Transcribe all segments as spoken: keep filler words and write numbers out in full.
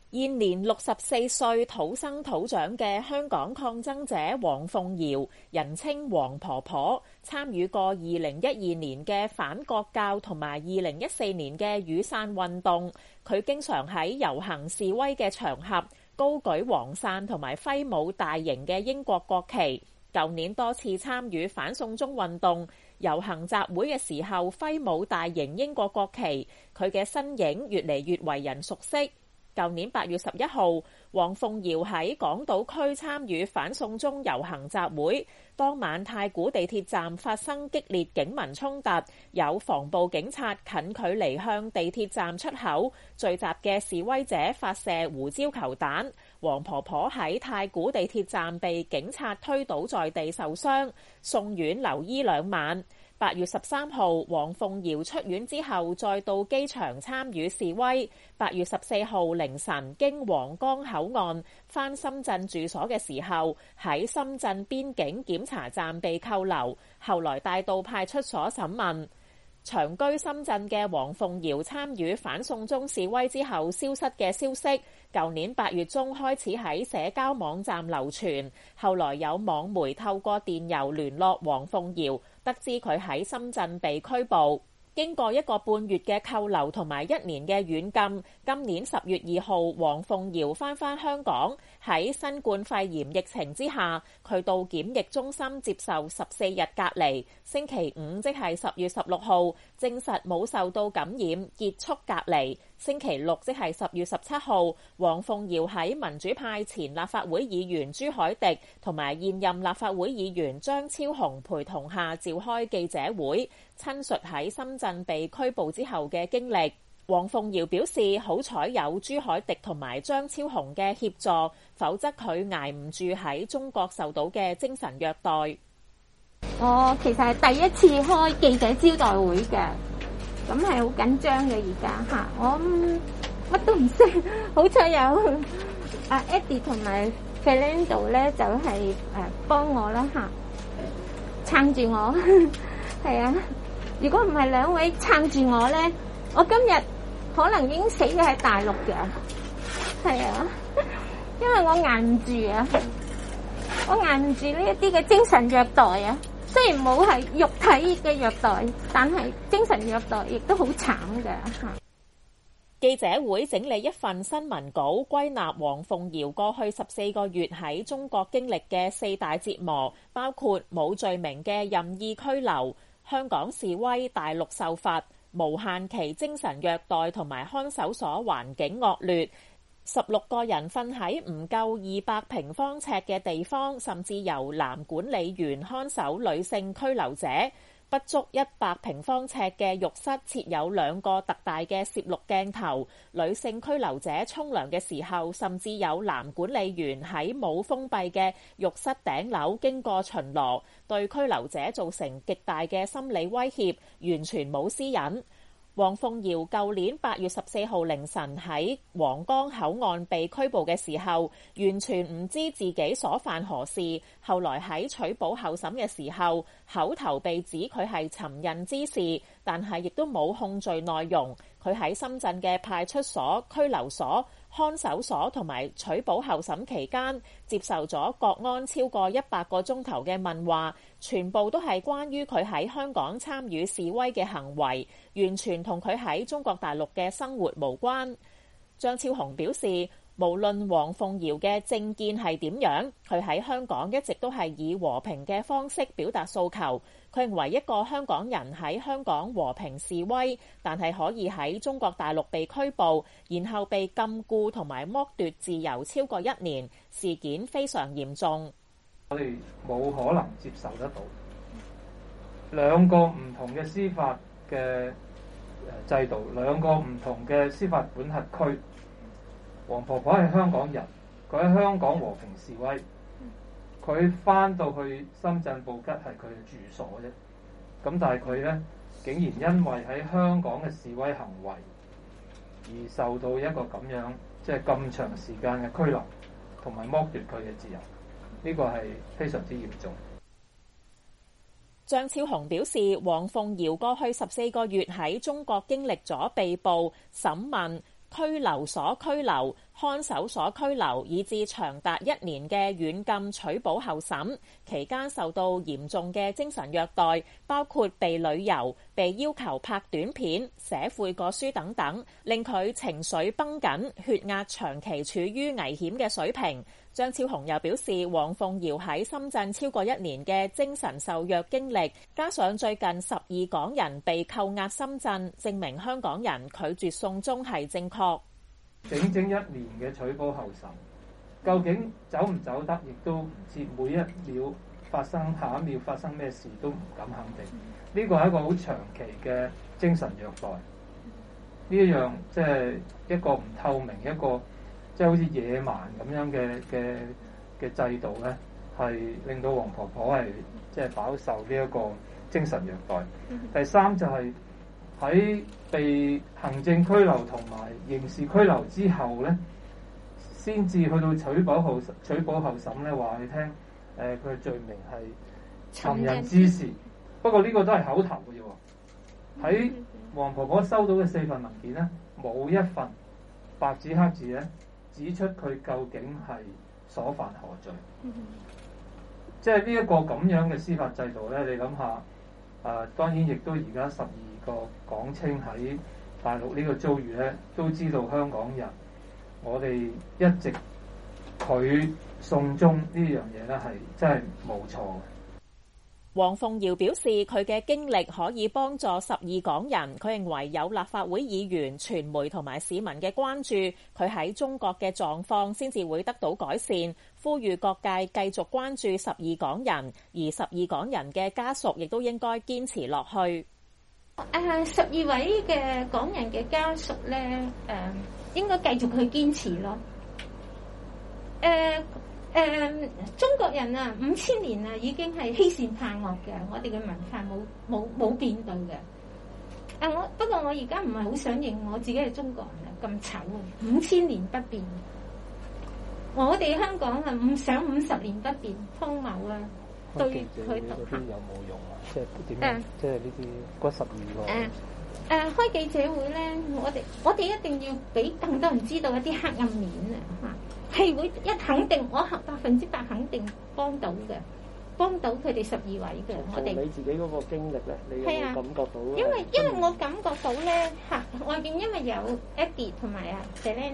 現年六十四歲土生土長嘅香港抗爭者黃鳳瑤，人稱黃婆婆，參與過二零一二年嘅反國教同埋二零一四年嘅雨傘運動。佢經常喺遊行示威嘅場合高舉黃傘同埋揮舞大型嘅英國國旗。舊年多次參與反送中運動，遊行集會嘅時候揮舞大型英國國旗，佢嘅身影越嚟越為人熟悉。舊年八月十一號，黃鳳瑤喺港島區參與反送中遊行集會，當晚太古地鐵站發生激烈警民衝突，有防暴警察近距離向地鐵站出口聚集嘅示威者發射胡椒球彈，黃婆婆喺太古地鐵站被警察推倒在地受傷，送院留醫兩晚。八月十三號，黃鳳瑤出院之後，再到機場參與示威。八月十四號凌晨，經皇崗口岸返深圳住所嘅時候，喺深圳邊境檢查站被扣留，後來帶到派出所審問。長居深圳嘅黃鳳瑤參與反送中示威之後消失嘅消息，舊年八月中開始喺社交網站流傳，後來有網媒透過電郵聯絡黃鳳瑤，得知佢喺深圳被拘捕。經過一個半月嘅扣留同埋一年嘅軟禁，今年十月二號，黃鳳瑤返返香港。喺新冠肺炎疫情之下，佢到檢疫中心接受十四日隔離。星期五即係十月十六號，證實冇受到感染，結束隔離。星期六即係十月十七號，黃鳳瑤喺民主派前立法會議員朱凱廸同埋現任立法會議員張超雄陪同下召開記者會，親述喺深圳被拘捕之後嘅經歷。黃鳳瑤表示，好彩有朱凱廸同埋張超雄嘅協助，否則佢捱唔住喺中國受到嘅精神虐待。 我其實係第一次開記者招待會嘅，咁係好緊張嘅而家嚇，我乜都唔識，好彩有阿 Eddie 同埋 Fernando 咧，就係誒幫我啦嚇，撐住我，係啊！如果唔係兩位撐住我咧，我今日可能已經死咗喺大陸嘅，係啊，因為我捱唔住啊，我捱唔住呢一啲嘅精神虐待啊。雖然冇係肉體嘅虐待，但係精神虐待亦都好慘嘅。 記者會整理一份新聞稿，歸納黃鳳瑤過去十四個月喺中國經歷嘅四大折磨，包括冇罪名嘅任意拘留、香港示威大陸受罰、無限期精神虐待同埋看守所環境惡劣。十六個人瞓喺唔夠二百平方尺嘅地方，甚至由男管理員看守女性拘留者。不足一百平方尺嘅浴室設有兩個特大嘅攝錄鏡頭，女性拘留者沖涼嘅時候，甚至有男管理員喺冇封閉嘅浴室頂樓經過巡邏，對拘留者造成極大嘅心理威脅，完全冇私隱。黃鳳瑤舊年八月十四號凌晨喺皇崗口岸被拘捕嘅時候，完全唔知自己所犯何事。後來喺取保候審嘅時候，口頭被指佢係尋釁滋事，但係亦都冇控罪內容。佢喺深圳嘅派出所、拘留所、看守所同埋取保候審期間，接受咗國安超過一百個鐘頭嘅問話，全部都係關於佢喺香港參與示威嘅行為，完全同佢喺中國大陸嘅生活無關。張超雄表示，無論黃鳳瑤嘅政見係點樣，佢喺香港一直都係以和平嘅方式表達訴求。佢認為一個香港人喺香港和平示威，但係可以喺中國大陸被拘捕，然後被禁錮同埋剝奪自由超過一年，事件非常嚴重。 我哋冇可能接受得到兩個唔同嘅司法嘅制度，兩個唔同嘅司法管轄區。黃婆婆係香港人，佢喺香港和平示威，佢翻到去深圳布吉係佢嘅住所啫。咁但係佢咧，竟然因為喺香港嘅示威行為而受到一個咁樣即係咁長時間嘅拘留，同埋剝奪佢嘅自由，呢個係非常之嚴重。 張超雄表示，黃鳳瑤過去十四個月喺中國經歷咗被捕、審問、拘留所拘留、 看守所拘留，以至長達一年嘅軟禁取保候審，期間受到嚴重嘅精神虐待，包括被旅遊、被要求拍短片、寫悔過書等等，令佢情緒繃緊，血壓長期處於危險嘅水平。張超雄又表示，黃鳳瑤喺深圳超過一年嘅精神受虐經歷，加上最近十二港人被扣押深圳，證明香港人拒絕送中係正確。 整整一年嘅取保候審，究竟走唔走得，亦都唔知，每一秒發生，下一秒發生咩事都唔敢肯定。呢個係一個好長期嘅精神虐待，呢一樣即係一個唔透明，一個即係好似野蠻咁樣嘅嘅嘅制度咧，係令到黃婆婆係即係飽受呢一個精神虐待。第三就係喺被行政拘留同埋刑事拘留之後咧，先至去到取保候取保候審咧，話你聽，誒佢嘅罪名係尋釁滋事。不過呢個都係口頭嘅啫。喺黃婆婆收到嘅四份文件咧，冇一份白紙黑字咧指出佢究竟係所犯何罪。嗯、即係呢一個咁樣嘅司法制度咧，你諗下，誒、呃、當然亦都而家十二個港青喺大陸呢個遭遇咧，都知道香港人，我哋一直拒送中呢樣嘢咧，係真係冇錯嘅。 黃鳳瑤表示，佢嘅經歷可以幫助十二港人。佢認為有立法會議員、傳媒同埋市民嘅關注，佢喺中國嘅狀況先至會得到改善。呼籲各界繼續關注十二港人，而十二港人嘅家屬亦都應該堅持落去。 誒，十二位嘅港人嘅家屬咧，誒，應該繼續去堅持咯。誒。誒、嗯，中國人啊，五千年啊，已經係欺善怕惡嘅，我哋嘅文化冇冇冇變到嘅。啊，我不過我而家唔係好想認我自己係中國人啊，咁醜啊，五千年不變。我哋香港啊，唔想五十年不變，荒謬啊！對佢獨行有冇用啊？即係點樣？即係呢啲嗰十二個。誒、 啊、誒，開記者會咧，我哋我哋一定要俾更多人知道一啲黑暗面啊！嚇。係會一肯定，我百分之百肯定幫到嘅，幫到佢哋十二位嘅。我哋你自己嗰個經歷咧，你有冇感覺到？ 因為因為我感覺到咧嚇，外邊因為有 Eddie 同埋啊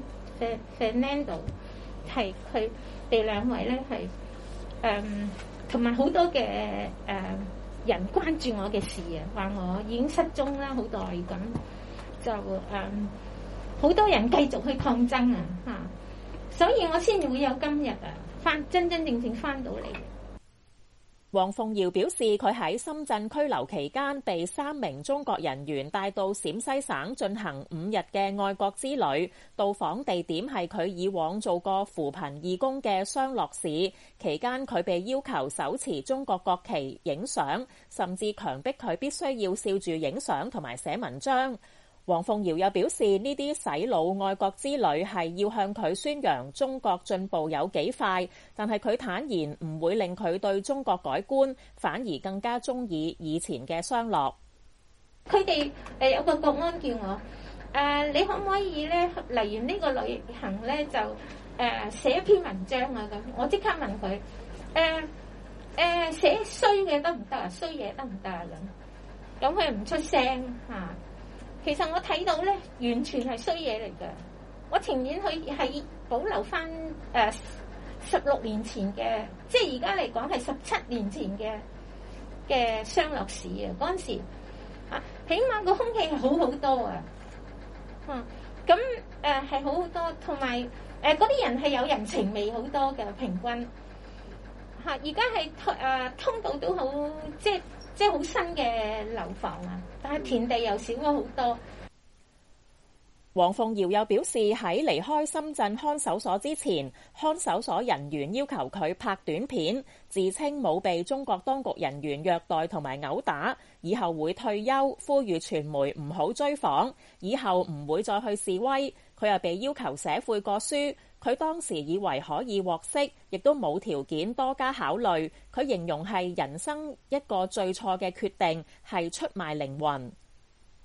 Fernando 係佢哋兩位咧係誒，同埋好多嘅誒、呃、人關注我嘅事啊，話我已經失蹤啦好耐咁，就誒好、呃、多人繼續去抗爭啊嚇。所以我先會有今日啊，翻真真正正翻到嚟。 黃鳳瑤表示，佢喺深圳拘留期間，被三名中國人員帶到陝西省進行五日嘅愛國之旅。到訪地點係佢以往做過扶貧義工嘅雙樂市。期間佢被要求手持中國國旗影相，甚至強迫佢必須要笑住影相同埋寫文章。黃鳳瑤又表示，呢啲洗腦愛國之旅係要向佢宣揚中國進步有幾快，但係佢坦言唔會令佢對中國改觀，反而更加中意以前嘅雙樂。 佢哋誒有個國安叫我誒、呃，你可唔可以咧嚟完呢個旅行咧就誒寫、呃、一篇文章啊咁？我即刻問佢誒誒寫衰嘅得唔得啊？衰嘢得唔得啊咁？咁佢唔出聲嚇。啊其實我睇到咧，完全係衰嘢嚟㗎。我情願去係保留翻誒十六年前嘅，即係而家嚟講係十七年前嘅嘅雙樂市啊！嗰陣時啊，起碼個空氣係好好多啊。嗯，咁誒係好好多，同埋誒嗰啲人係有人情味好多嘅平均嚇。而家係誒通道都好，即係。即係好新嘅樓房啊，但係田地又少咗好多。 黃鳳瑤又表示，喺離開深圳看守所之前，看守所人員要求佢拍短片，自稱冇被中國當局人員虐待同埋毆打，以後會退休，呼籲傳媒唔好追訪，以後唔會再去示威。佢又被要求寫悔過書，佢當時以為可以獲釋，亦都冇條件多加考慮。佢形容係人生一個最錯嘅決定，係出賣靈魂。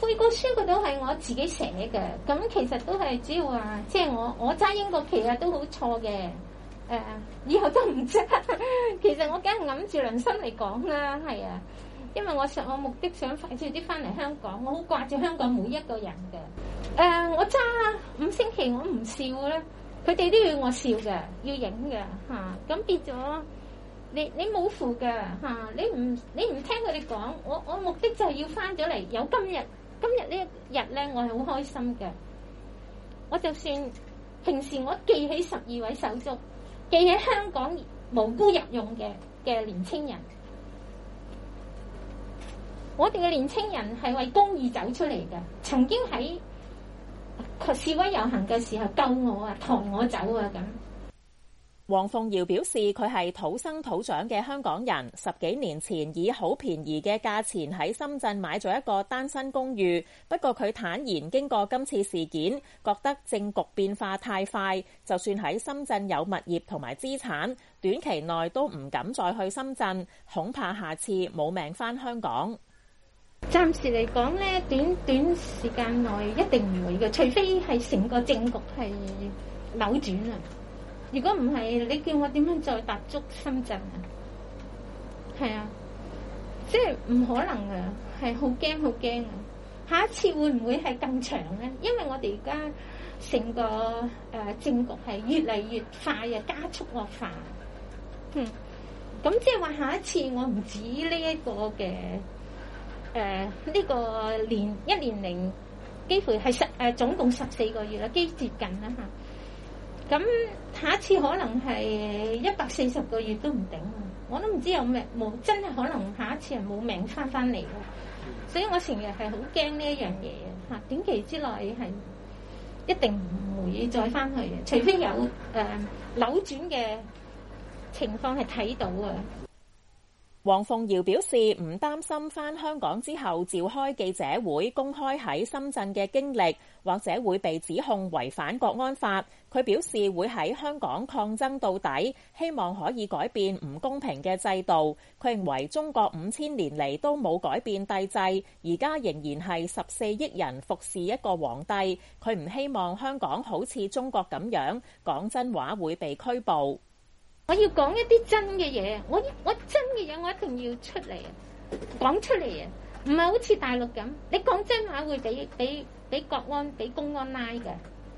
背個書嗰度係我自己寫嘅，咁其實都係主要話，即係我我揸英國旗啊都好錯嘅，誒、呃、以後都唔揸。其實我梗係揞住良心嚟講啦，係啊，因為我想我目的想快脆啲翻嚟香港，我好掛住香港每一個人嘅。誒、呃，我揸五星旗我唔笑咧，佢哋都要我笑嘅，要影嘅嚇，咁、啊、變咗。你你冇符嘅嚇，你唔你唔聽佢哋講，我我目的就係要翻咗嚟，有今日今日呢一日咧，我係好開心嘅。我就算平時我記起十二位手足，記起香港無辜入用嘅嘅年青人，我哋嘅年青人係為公義走出嚟嘅，曾經喺示威遊行嘅時候救我啊，抬我走啊咁。 黃鳳瑤表示，佢係土生土長嘅香港人，十幾年前以好便宜嘅價錢喺深圳買咗一個單身公寓。不過佢坦言，經過今次事件，覺得政局變化太快，就算喺深圳有物業同埋資產，短期內都唔敢再去深圳，恐怕下次冇命返香港。 暫時嚟講呢，短短時間內一定唔會嘅，除非係成個政局係扭轉啊！如果唔係，你叫我點樣再踏足深圳啊？係啊，即係唔可能啊，係好驚好驚啊！下一次會唔會係更長咧？因為我哋而家成個誒、呃、政局係越嚟越快啊，加速惡化。嗯，咁即係話下一次我唔止呢一個嘅誒呢個年一年零，幾乎係十誒、呃、總共十四個月啦，幾接近啦嚇。咁下一次可能係一百四十個月都唔定，我都唔知有咩冇，真係可能下一次係冇命翻翻嚟咯。所以我成日係好驚呢一樣嘢嚇，短期之內係一定唔會再翻去嘅，除非有誒、呃、扭轉嘅情況係睇到啊。 黃鳳瑤表示唔擔心返香港之後召開記者會公開喺深圳嘅經歷，或者會被指控違反國安法。佢表示會喺香港抗爭到底，希望可以改變唔公平嘅制度。佢認為中國五千年嚟都冇改變帝制，而家仍然係十四億人服侍一個皇帝。佢唔希望香港好似中國咁樣講真話會被拘捕。 我要講一啲真嘅嘢，我我真嘅嘢我一定要出嚟啊，講出嚟啊，唔係好似大陸咁，你講真話會俾俾俾國安俾公安拉嘅，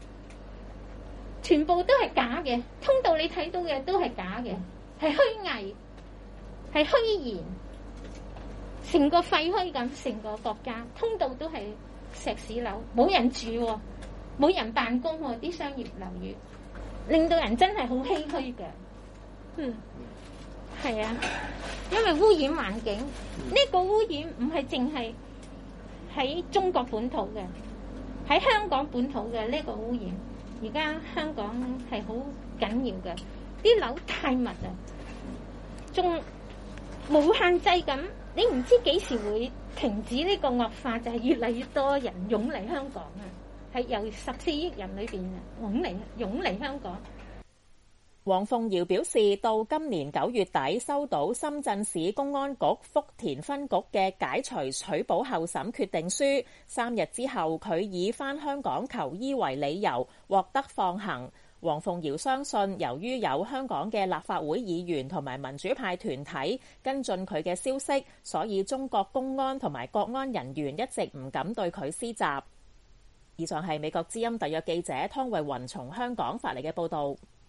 全部都係假嘅，通道你睇到嘅都係假嘅，係虛偽，係虛言，成個廢墟咁，成個國家通道都係石屎樓，冇人住，冇人辦公，啲商業樓宇令到人真係好唏噓嘅。嗯，係啊，因為污染環境，呢個污染唔係淨係喺中國本土嘅，喺香港本土嘅呢個污染，而家香港係好緊要嘅，啲樓太密啊，仲冇限制咁，你唔知幾時會停止呢個惡化，就係越嚟越多人湧嚟香港啊，係由十四億人裏邊啊湧嚟湧嚟香港。 黃鳳瑤表示，到今年九月底收到深圳市公安局福田分局嘅解除取保候審決定書，三日之後佢以返香港求醫為理由獲得放行。黃鳳瑤相信，由於有香港嘅立法會議員同埋民主派團體跟進佢嘅消息，所以中國公安同埋國安人員一直唔敢對佢施襲。以上係美國之音特約記者湯慧雲從香港發嚟嘅報導。